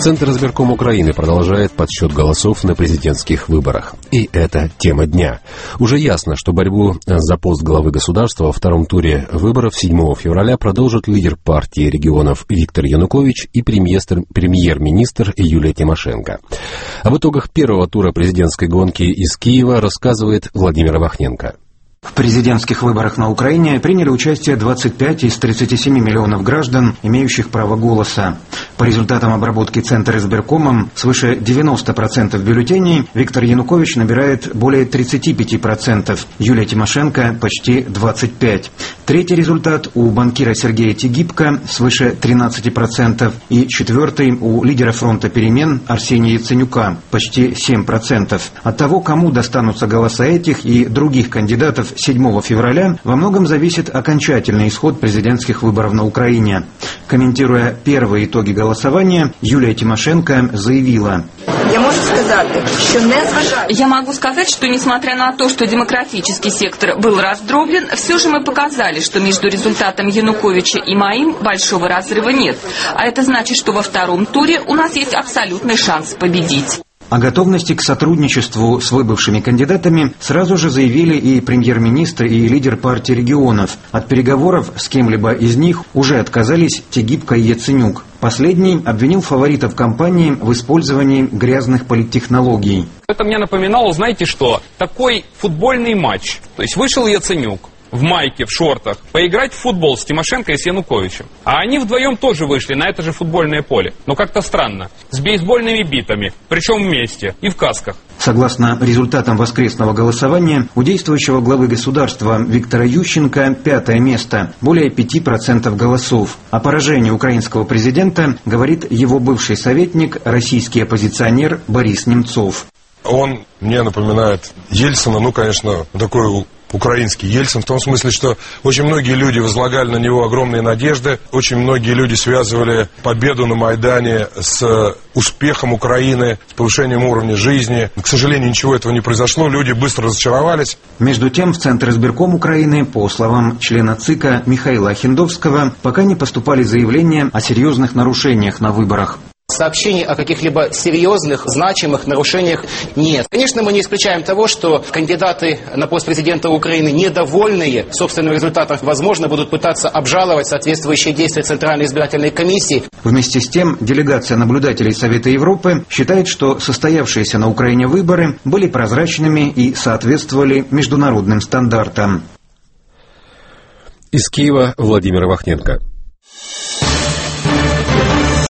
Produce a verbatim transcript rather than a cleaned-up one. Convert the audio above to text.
Центр избирком Украины продолжает подсчет голосов на президентских выборах. И это тема дня. Уже ясно, что борьбу за пост главы государства во втором туре выборов седьмого февраля продолжат лидер партии регионов Виктор Янукович и премьер-министр Юлия Тимошенко. Об итогах первого тура президентской гонки из Киева рассказывает Владимир Вахненко. В президентских выборах на Украине приняли участие двадцать пять из тридцати семи миллионов граждан, имеющих право голоса. По результатам обработки Центра избиркомом, свыше девяноста процентов бюллетеней Виктор Янукович набирает более тридцати пяти процентов, Юлия Тимошенко – почти двадцать пять процентов. Третий результат у банкира Сергея Тигибко – свыше тринадцати процентов. И четвертый у лидера фронта перемен Арсения Яценюка – почти семь процентов. От того, кому достанутся голоса этих и других кандидатов седьмого февраля, во многом зависит окончательный исход президентских выборов на Украине. Комментируя первые итоги голосования, Юлия Тимошенко заявила: Я могу сказать, что, не Я могу сказать, что несмотря на то, что демократический сектор был раздроблен, все же мы показали, что между результатом Януковича и моим большого разрыва нет. А это значит, что во втором туре у нас есть абсолютный шанс победить. О готовности к сотрудничеству с выбывшими кандидатами сразу же заявили и премьер-министр, и лидер партии регионов. От переговоров с кем-либо из них уже отказались Тигибко и Яценюк. Последний обвинил фаворитов кампании в использовании грязных политтехнологий. Это мне напоминало, знаете что, такой футбольный матч. То есть вышел Яценюк в майке, в шортах, поиграть в футбол с Тимошенко и с Януковичем. А они вдвоем тоже вышли на это же футбольное поле. Но как-то странно. С бейсбольными битами. Причем вместе. И в касках. Согласно результатам воскресного голосования, у действующего главы государства Виктора Ющенко пятое место, более пяти процентов голосов. О поражении украинского президента говорит его бывший советник, российский оппозиционер Борис Немцов. Он мне напоминает Ельцина, ну, конечно, такой украинский Ельцин, в том смысле, что очень многие люди возлагали на него огромные надежды, очень многие люди связывали победу на Майдане с успехом Украины, с повышением уровня жизни. К сожалению, ничего этого не произошло, люди быстро разочаровались. Между тем, в Центр избирком Украины, по словам члена ЦИКа Михаила Ахендовского, пока не поступали заявления о серьезных нарушениях на выборах. Сообщений о каких-либо серьезных, значимых нарушениях нет. Конечно, мы не исключаем того, что кандидаты на пост президента Украины, недовольные собственным результатом, возможно, будут пытаться обжаловать соответствующие действия Центральной избирательной комиссии. Вместе с тем, делегация наблюдателей Совета Европы считает, что состоявшиеся на Украине выборы были прозрачными и соответствовали международным стандартам. Из Киева Владимир Вахненко.